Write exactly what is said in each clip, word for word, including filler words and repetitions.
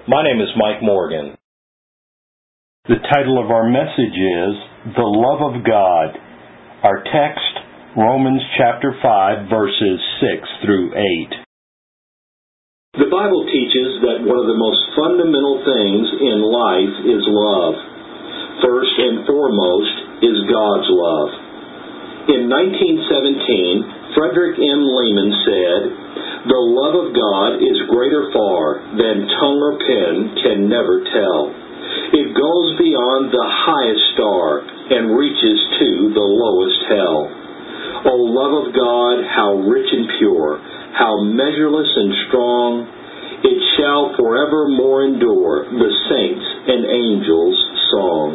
My name is Mike Morgan. The title of our message is The Love of God. Our text, Romans chapter five, verses six through eight. The Bible teaches that one of the most fundamental things in life is love. First and foremost is God's love. In nineteen seventeen, Frederick M. Lehman said, "The love of God is greater far than tongue or pen can never tell. It goes beyond the highest star and reaches to the lowest hell. O love of God, how rich and pure, how measureless and strong, it shall forevermore endure the saints' and angels' song."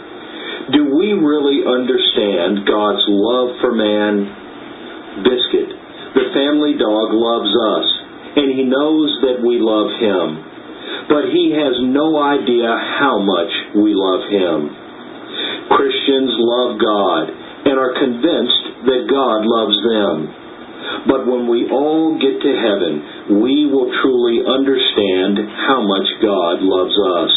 Do we really understand God's love for man? Biscuit, the family dog, loves us, and he knows that we love him. But he has no idea how much we love him. Christians love God and are convinced that God loves them. But when we all get to heaven, we will truly understand how much God loves us.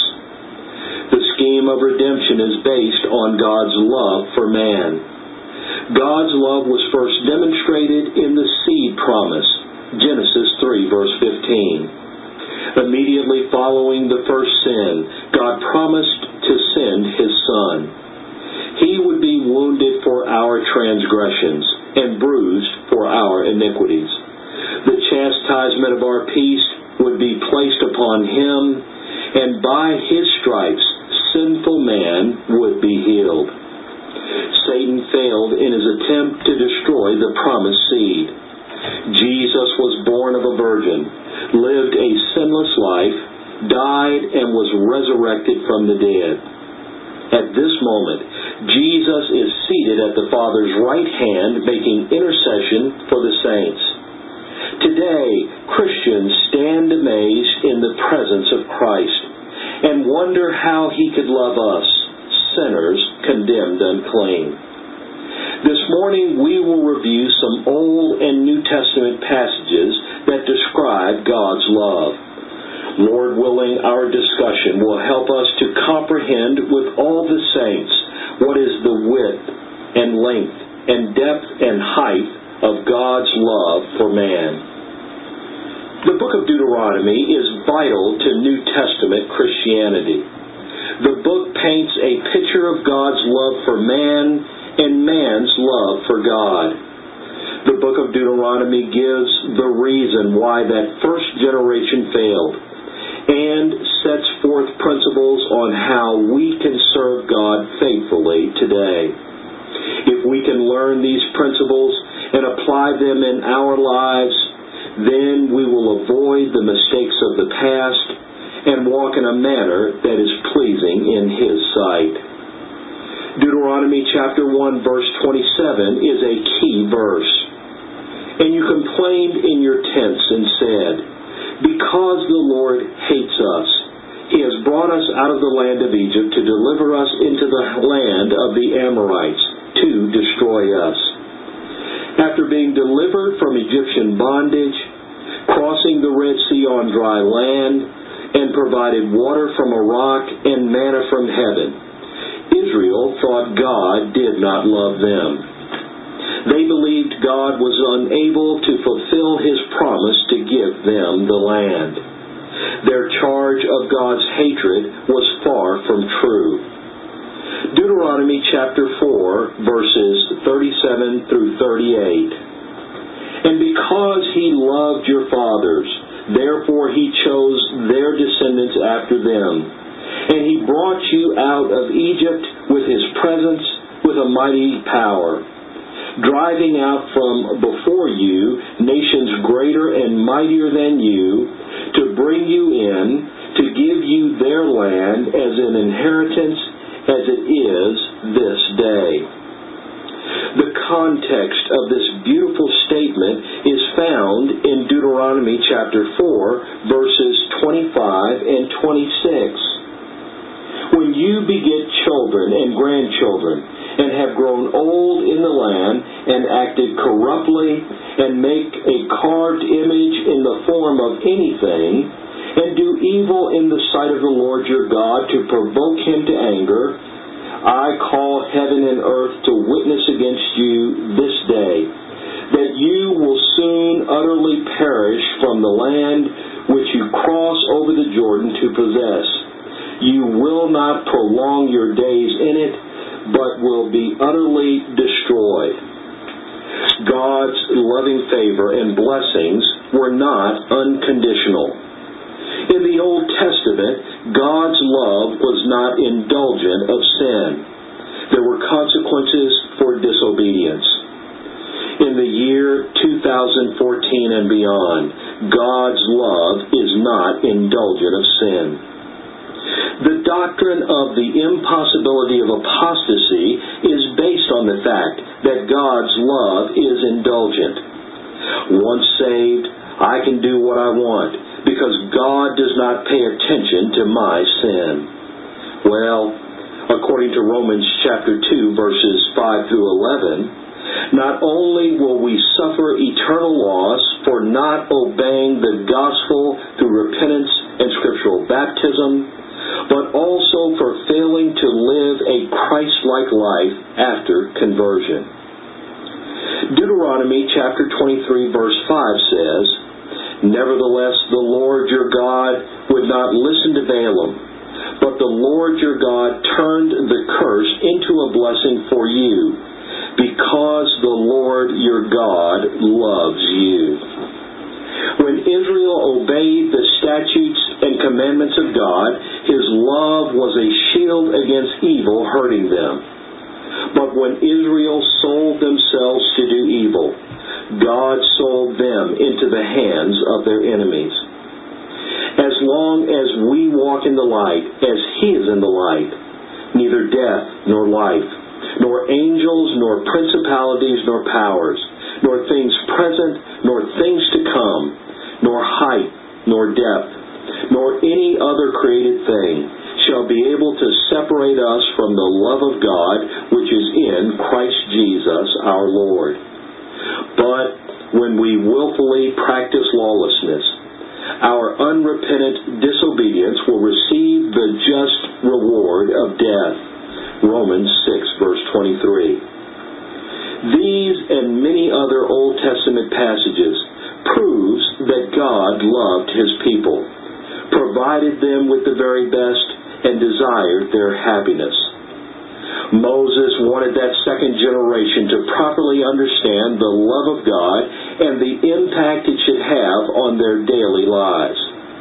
The scheme of redemption is based on God's love for man. God's love was first demonstrated in the seed promise, Genesis three, verse fifteen. Immediately following the first sin, God promised to send His Son. He would be wounded for our transgressions and bruised for our iniquities. The chastisement of our peace would be placed upon Him, and by His stripes, sinful man would be healed. Satan failed in his attempt to destroy the promised seed. Jesus was born of a virgin, lived a sinless life, died, and was resurrected from the dead. At this moment, Jesus is seated at the Father's right hand, making intercession for the saints. Today, Christians stand amazed in the presence of Christ and wonder how He could love us, sinners condemned unclean. This morning we will review some Old and New Testament passages that describe God's love. Lord willing, our discussion will help us to comprehend with all the saints what is the width and length and depth and height of God's love for man. The book of Deuteronomy is vital to New Testament Christianity. The book paints a picture of God's love for man and man's love for God. The book of Deuteronomy gives the reason why that first generation failed and sets forth principles on how we can serve God faithfully today. If we can learn these principles and apply them in our lives, then we will avoid the mistakes of the past and walk in a manner that is pleasing in His sight. Deuteronomy chapter one, verse twenty-seven is a key verse. "And you complained in your tents and said, Because the Lord hates us, He has brought us out of the land of Egypt to deliver us into the land of the Amorites, to destroy us." After being delivered from Egyptian bondage, crossing the Red Sea on dry land, and provided water from a rock and manna from heaven, Israel thought God did not love them. They believed God was unable to fulfill His promise to give them the land. Their charge of God's hatred was far from true. Deuteronomy chapter four, verses thirty-seven through thirty-eight. "And because He loved your fathers, therefore He chose their descendants after them. And He brought you out of Egypt with His presence, with a mighty power, driving out from before you nations greater and mightier than you, to bring you in, to give you their land as an inheritance, as it is this day." The context of this beautiful statement is found in Deuteronomy chapter four, verses twenty-five and twenty-six. "When you beget children and grandchildren, and have grown old in the land, and acted corruptly, and make a carved image in the form of anything, and do evil in the sight of the Lord your God to provoke him to anger, I call heaven and earth to witness against you this day, that you will soon utterly perish from the land which you cross over the Jordan to possess. You will not prolong your days in it, but will be utterly destroyed. God's loving favor and blessings were not unconditional. In the Old Testament, God's love was not indulgent of sin. There were consequences for disobedience. In the year two thousand fourteen and beyond, God's love is not indulgent of sin. The doctrine of the impossibility of apostasy is based on the fact that God's love is indulgent. Once saved, I can do what I want because God does not pay attention to my sin. Well, according to Romans chapter two, verses five through eleven, not only will we suffer eternal loss for not obeying the gospel through repentance and scriptural baptism, but also for failing to live a Christ-like life after conversion. Deuteronomy chapter twenty-three, verse five says, Nevertheless, the Lord your God would not listen to Balaam, but the Lord your God turned the curse into a blessing for you, because the Lord your God loves you. When Israel obeyed the statutes and commandments of God, His love was a shield against evil hurting them. But when Israel sold themselves to do evil, God sold them into the hands of their enemies. As long as we walk in the light, as He is in the light, neither death nor life, nor angels, nor principalities, nor powers, nor things present, nor things to come, nor height, nor depth, nor any other created thing shall be able to separate us from the love of God which is in Christ Jesus our Lord. But when we willfully practice lawlessness, our unrepentant disobedience will receive the just reward of death. Romans six, verse twenty-three. These and many other Old Testament passages proves that God loved His people, provided them with the very best, and desired their happiness. Moses wanted that second generation to properly understand the love of God and the impact it should have on their daily lives.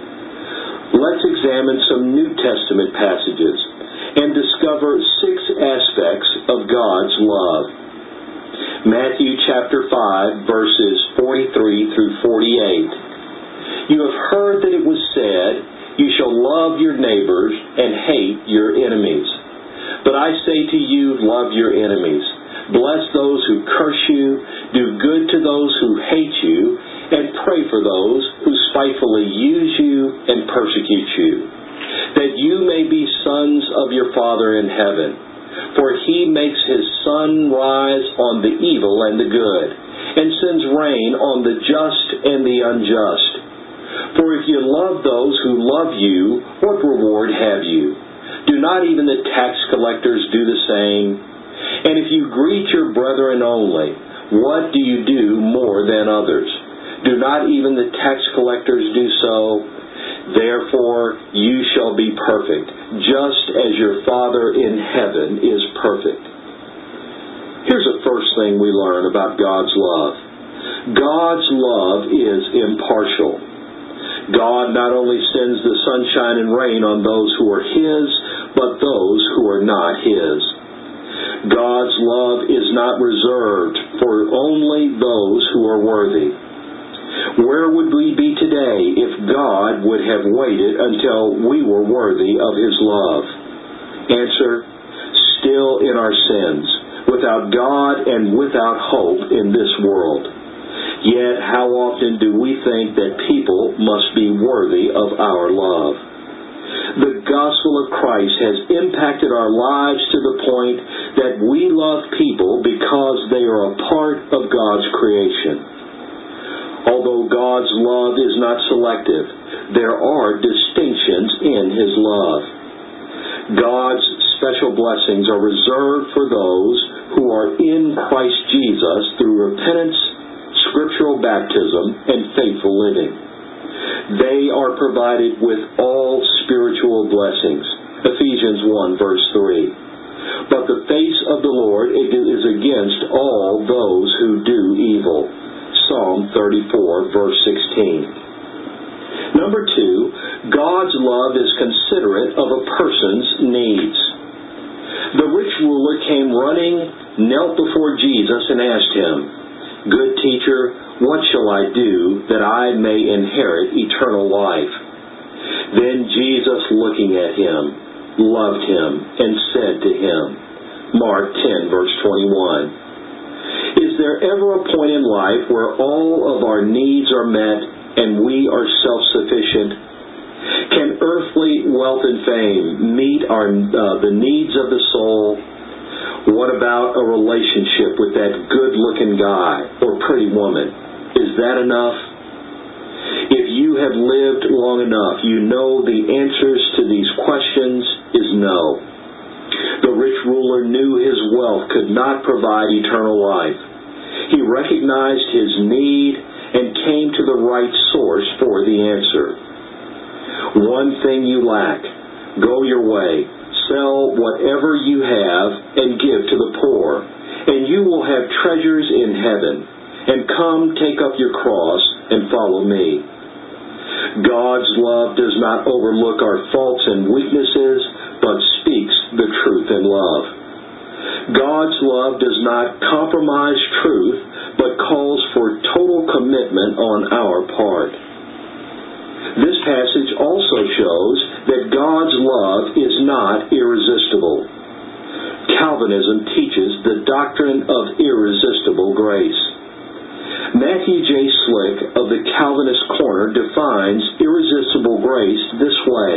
Let's examine some New Testament passages and discover six aspects of God's love. Matthew chapter five, verses forty-three through forty-eight. You have heard that it was said, You shall love your neighbors and hate your enemies. But I say to you, love your enemies. Bless those who curse you, do good to those who hate you, and pray for those who spitefully use you and persecute you, that you may be sons of your Father in heaven. For He makes His sun rise on the evil and the good, and sends rain on the just and the unjust. For if you love those who love you, what reward have you? Do not even the tax collectors do the same? And if you greet your brethren only, what do you do more than others? Do not even the tax collectors do so? Therefore you shall be perfect, just as your Father in heaven is perfect. Here's the first thing we learn about God's love. God's love is impartial. God not only sends the sunshine and rain on those who are His, but those who are not His. God's love is not reserved for only those who are worthy. Where would we be today if God would have waited until we were worthy of His love? Answer, still in our sins, without God and without hope in this world. Yet how often do we think that people must be worthy of our love? The gospel of Christ has impacted our lives to the point that we love people because they are a part of God's creation. Although God's love is not selective, there are distinctions in His love. God's special blessings are reserved for those who are in Christ Jesus through repentance, scriptural baptism, and faithful living. They are provided with all spiritual blessings. Ephesians one, verse three. But the face of the Lord is against all those who do evil. Psalm thirty-four, verse sixteen. Number two, God's love is considerate of a person's needs. The rich ruler came running, knelt before Jesus, and asked Him, "Good teacher, what shall I do that I may inherit eternal life?" Then Jesus, looking at him, loved him, and said to him, Mark ten, verse twenty-one, "Is there ever a point in life where all of our needs are met and we are self-sufficient? Can earthly wealth and fame meet our uh, the needs of the soul? What about a relationship with that good-looking guy or pretty woman? Is that enough? If you have lived long enough, you know the answers to these questions is no. The rich ruler knew his wealth could not provide eternal life. He recognized his need and came to the right source for the answer. One thing you lack. Go your way. Sell whatever you have and give to the poor, and you will have treasures in heaven. And come, take up your cross and follow me. God's love does not overlook our faults and weaknesses, but speaks the truth in love. God's love does not compromise truth, but calls for total commitment on our part. This passage also shows that God's love is not irresistible. Calvinism teaches the doctrine of irresistible grace. Matthew J. Slick of the Calvinist Corner defines irresistible grace this way: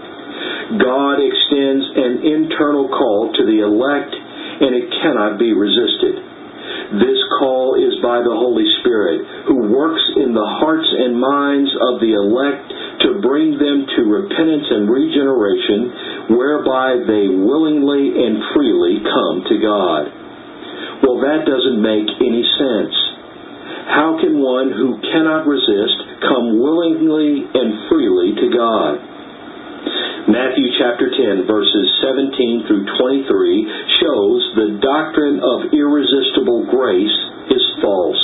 God extends an internal call to the elect, and it cannot be resisted. This call is by the Holy Spirit, who works in the hearts and minds of the elect to bring them to repentance and regeneration, whereby they willingly and freely come to God. Well, that doesn't make any sense. How can one who cannot resist come willingly and freely to God? Matthew chapter ten, verses seventeen through twenty-three shows the doctrine of irresistible grace is false.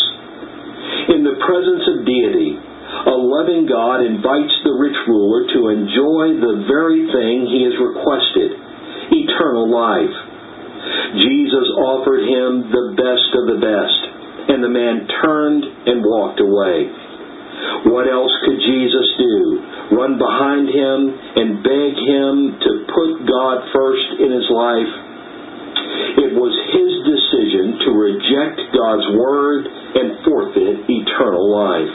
In the presence of deity, a loving God invites the rich ruler to enjoy the very thing he has requested, eternal life. Jesus offered him the best of the best, and the man turned and walked away. What else could Jesus do? Run behind him and beg him to put God first in his life? It was his decision to reject God's word and forfeit eternal life.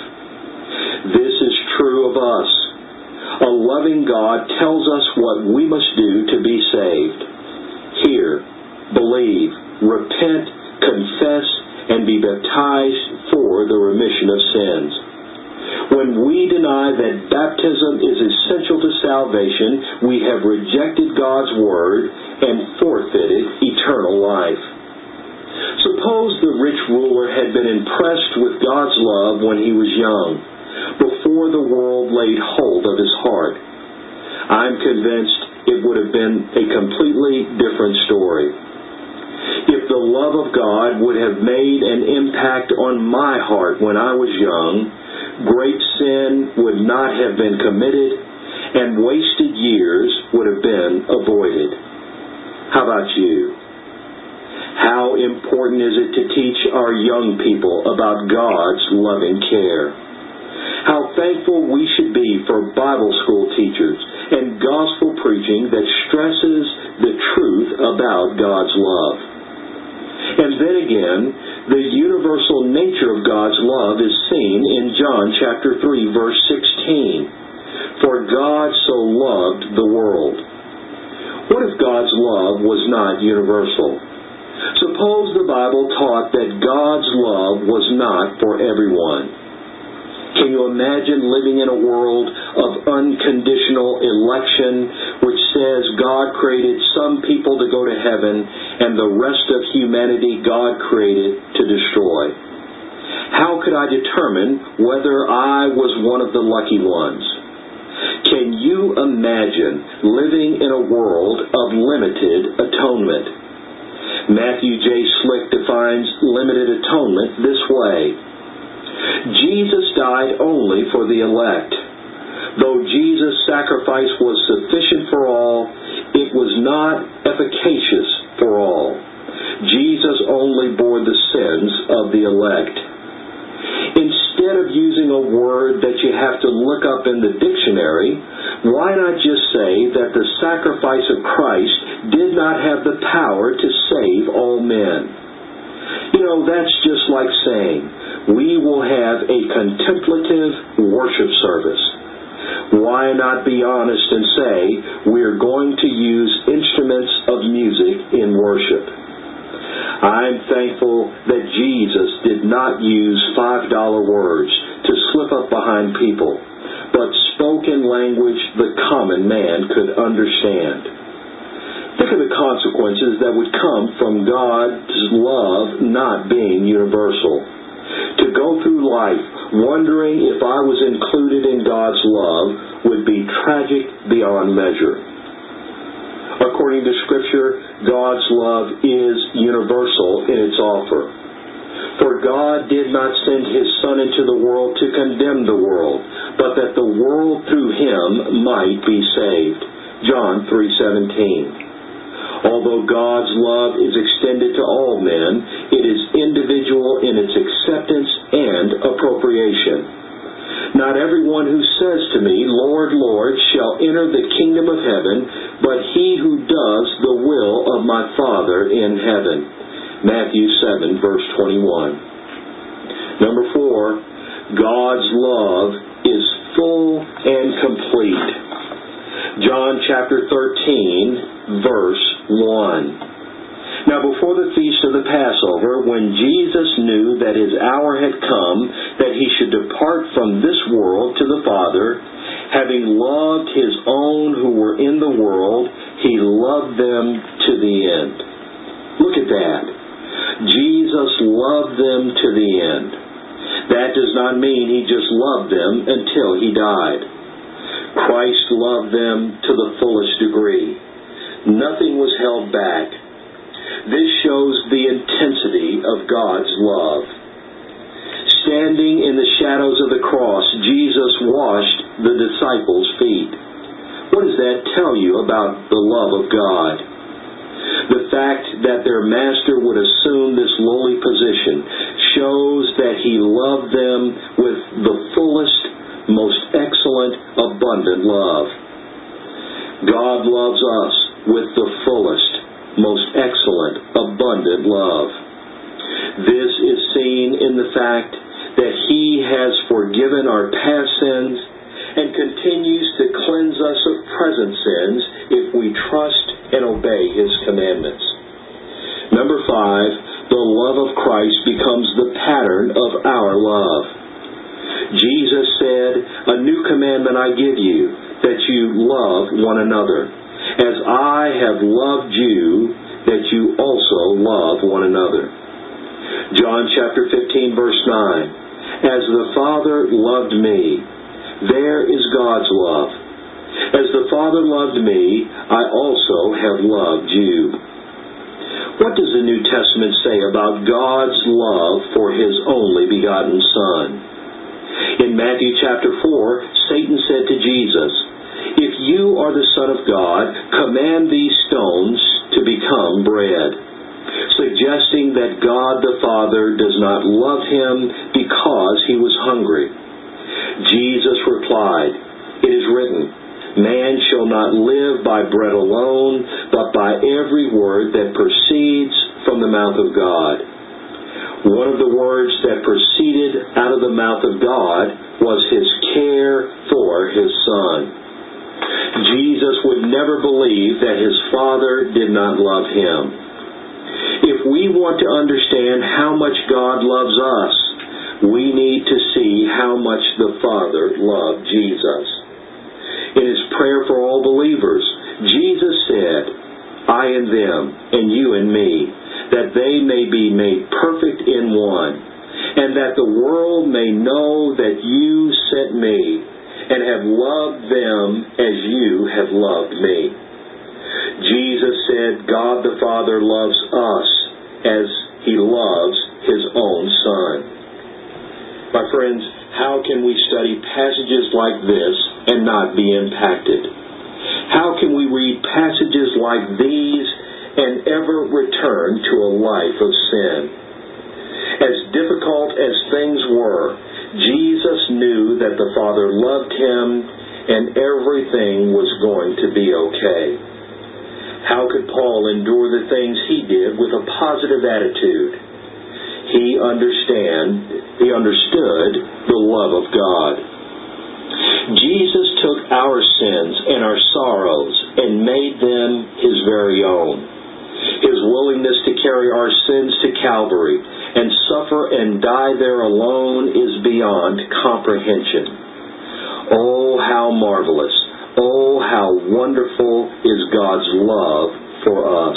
This is true of us. A loving God tells us what we must do to be saved. Hear, believe, repent, confess, and be baptized for the remission of sins. When we deny that baptism is essential to salvation, we have rejected God's word and forfeited eternal life. Suppose the rich ruler had been impressed with God's love when he was young, before the world laid hold of his heart. I'm convinced it would have been a completely different story. If the love of God would have made an impact on my heart when I was young, great sin would not have been committed, and wasted years would have been avoided. How about you? How important is it to teach our young people about God's loving care? How thankful we should be for Bible school teachers and gospel preaching that stresses the truth about God's love. And then again, the universal nature of God's love is seen in John chapter three, verse sixteen. For God so loved the world. What if God's love was not universal? Suppose the Bible taught that God's love was not for everyone. Can you imagine living in a world of unconditional election, which says God created some people to go to heaven and the rest of humanity God created to destroy? How could I determine whether I was one of the lucky ones? Can you imagine living in a world of limited atonement? Matthew J. Slick defines limited atonement this way: Jesus died only for the elect. Though Jesus' sacrifice was sufficient for all, it was not efficacious for all. Jesus only bore the sins of the elect. Instead of using a word that you have to look up in the dictionary, why not just say that the sacrifice of Christ did not have the power to save all men? You know, that's just like saying, we will have a contemplative worship service. Why not be honest and say, we're going to use instruments of music in worship? I'm thankful that Jesus did not use five dollar words to slip up behind people, but spoke in language the common man could understand. Think of the consequences that would come from God's love not being universal. To go through life wondering if I was included in God's love would be tragic beyond measure. According to Scripture, God's love is universal in its offer. For God did not send His Son into the world to condemn the world, but that the world through Him might be saved. John three seventeen. Although God's love is extended to all men, it is individual in its acceptance and appropriation. Not everyone who says to me, Lord, Lord, shall enter the kingdom of heaven, but he who does the will of my Father in heaven. Matthew seven, verse twenty-one. Number four, God's love is full and complete. John chapter thirteen, verse one. Now before the feast of the Passover, when Jesus knew that His hour had come, that He should depart from this world to the Father, having loved His own who were in the world, He loved them to the end. Look at that. Jesus loved them to the end. That does not mean He just loved them until He died. Christ loved them to the fullest degree. Nothing was held back. This shows the intensity of God's love. Standing in the shadows of the cross, Jesus washed the disciples' feet. What does that tell you about the love of God? The fact that their master would assume this lowly position shows that He loved them with the fullest, most excellent, abundant love. God loves us with the fullest, most excellent, abundant love. This is seen in the fact that He has forgiven our past sins and continues to cleanse us of present sins if we trust and obey His commandments. Number five, the love of Christ becomes the pattern of our love. Jesus said, "A new commandment I give you, that you love one another. As I have loved you, that you also love one another." John chapter fifteen, verse nine. As the Father loved me, there is God's love. As the Father loved me, I also have loved you. What does the New Testament say about God's love for His only begotten Son? In Matthew chapter four, Satan said to Jesus, "If you are the Son of God, command these stones to become bread," suggesting that God the Father does not love him because he was hungry. Jesus replied, "It is written, man shall not live by bread alone, but by every word that proceeds from the mouth of God." One of the words that proceeded out of the mouth of God was His care for His Son. Jesus would never believe that His Father did not love Him. If we want to understand how much God loves us, we need to see how much the Father loved Jesus. In His prayer for all believers, Jesus said, I in them, and you in me, that they may be made perfect in one, and that the world may know that you sent me, and have loved them as you have loved me. Jesus said God the Father loves us as He loves His own Son. My friends, how can we study passages like this and not be impacted? How can we read passages like these and ever return to a life of sin? As difficult as things were, Jesus knew that the Father loved Him and everything was going to be okay. How could Paul endure the things he did with a positive attitude? He understand, he understood the love of God. Jesus took our sins and our sorrows and made them His very own. His willingness to carry our sins to Calvary and suffer and die there alone is beyond comprehension. Oh, how marvelous! Oh, how wonderful is God's love for us.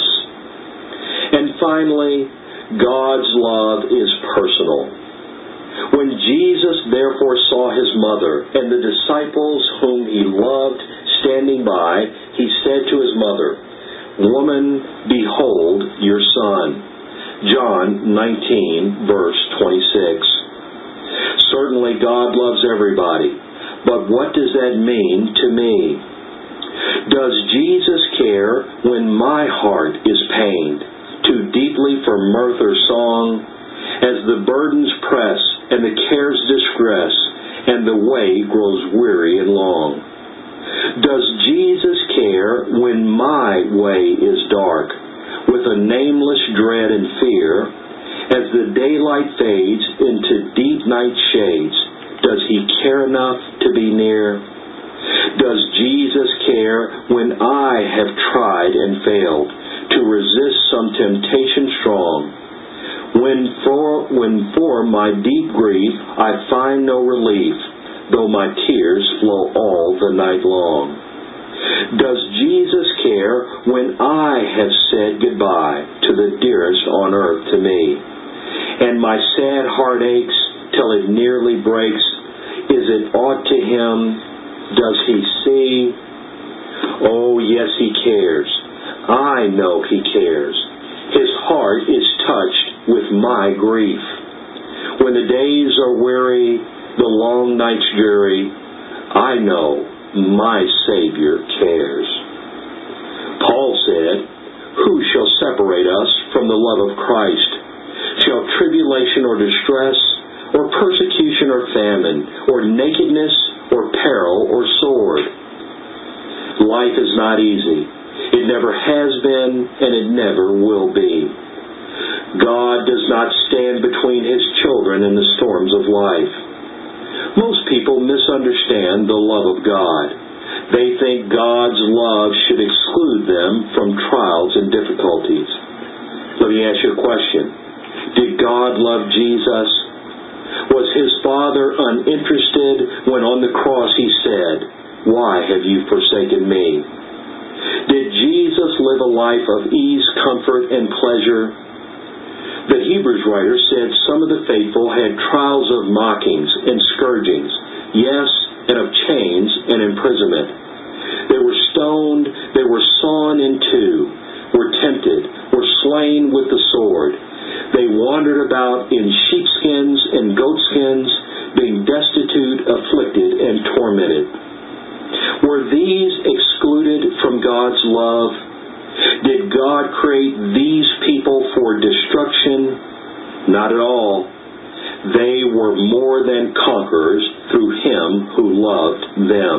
And finally, God's love is personal. When Jesus therefore saw His mother and the disciples whom He loved standing by, He said to His mother, Woman, behold your son. John nineteen, verse twenty-six. Certainly God loves everybody, but what does that mean to me? Does Jesus care when my heart is pained too deeply for mirth or song, as the burdens press and the cares distress, and the way grows weary and long? Does Jesus care when my way is dark, with a nameless dread and fear, as the daylight fades into deep night shades? Does He care enough to be near? Does Jesus care when I have tried and failed to resist some temptation strong? When for, when for my deep grief I find no relief, though my tears flow all the night long? Does Jesus care when I have said goodbye to the dearest on earth to me, and my sad heart aches till it nearly breaks? Is it aught to Him? Does He see? Oh, yes, He cares. I know He cares. His heart is touched with my grief. When the days are weary, the long nights dreary, I know my Savior cares. Paul said, Who shall separate us from the love of Christ? Shall tribulation or distress, or persecution or famine, or nakedness, or peril, or sword? Life is not easy. It never has been, and it never will be. God does not stand between His children in the storms of life. Most people misunderstand the love of God. They think God's love should exclude them from trials and difficulties. Let me ask you a question. Did God love Jesus? Was His Father uninterested when on the cross He said, Why have you forsaken me? Did Jesus live a life of ease, comfort, and pleasure? The Hebrews writer said some of the faithful had trials of mockings and scourgings, yes, and of chains and imprisonment. They were stoned, they were sawn in two, were tempted, were slain with the sword. They wandered about in sheepskins and goatskins, being destitute, afflicted, and tormented. Were these excluded from God's love? Did God create these people for destruction? Not at all. They were more than conquerors through Him who loved them.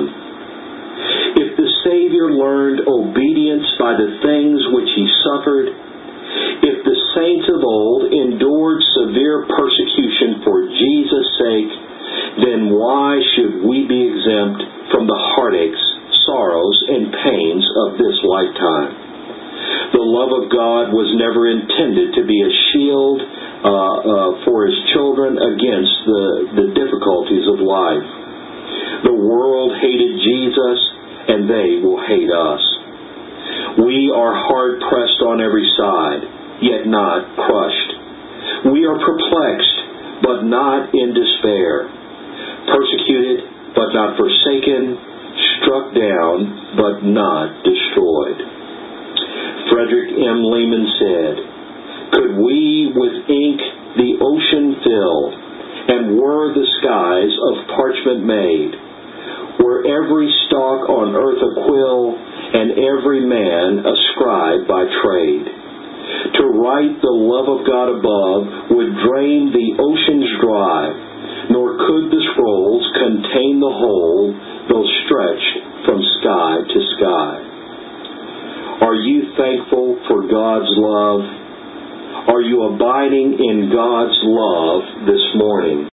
If the Savior learned obedience by the things which He suffered, if the saints of old endured severe persecution for Jesus' sake, then why should we be exempt from the heartaches, sorrows, and pains of this lifetime? The love of God was never intended to be a shield, a uh, for his children against the, the difficulties of life. The world hated Jesus, and they will hate us. We are hard-pressed on every side, yet not crushed. We are perplexed, but not in despair. Persecuted, but not forsaken. Struck down, but not destroyed. Frederick M. Lehman said, "Could we with ink the ocean fill, and were the skies of parchment made, were every stalk on earth a quill, and every man a scribe by trade, to write the love of God above would drain the oceans dry, nor could the scrolls contain the whole, though stretched from sky to sky." Are you thankful for God's love? Are you abiding in God's love this morning?